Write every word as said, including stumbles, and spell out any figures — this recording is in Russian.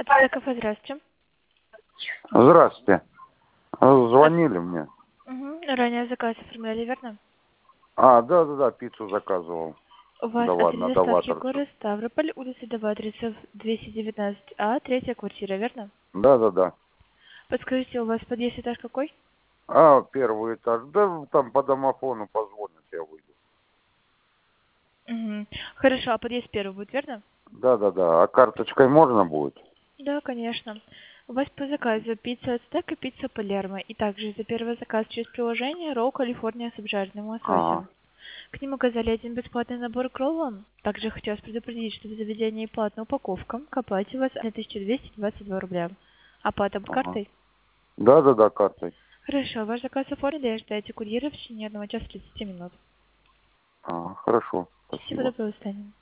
Отель кафе, здравствуйте. Здравствуйте. Звонили мне. Угу. Ранее заказ оформляли, верно? А, да-да-да, пиццу заказывал. У вас Дова- адрес на доставки Доваторцев. город Ставрополь, улица Доваторцев, двести девятнадцать А, третья квартира, верно? Да-да-да. Подскажите, у вас подъезд этаж какой? А, первый этаж. Да, там по домофону позвонят, я выйду. Угу. Хорошо, а подъезд первый будет, верно? Да-да-да. А карточкой можно будет? Да, конечно. У вас по заказу пицца ацтек и пицца палермо. И также за первый заказ через приложение ролл Калифорния с обжаренным Ага. лососем. К нему указали один бесплатный набор к роллам. Также хочу вас предупредить, что в заведении платная упаковка. К оплате у вас тысяча двести двадцать два рубля. Оплата будет Ага. картой? Да-да-да, картой. Хорошо, ваш заказ оформлен, ждайте курьера в течение одного часа тридцати минут. А, хорошо. Всего Спасибо. доброго, до свидания.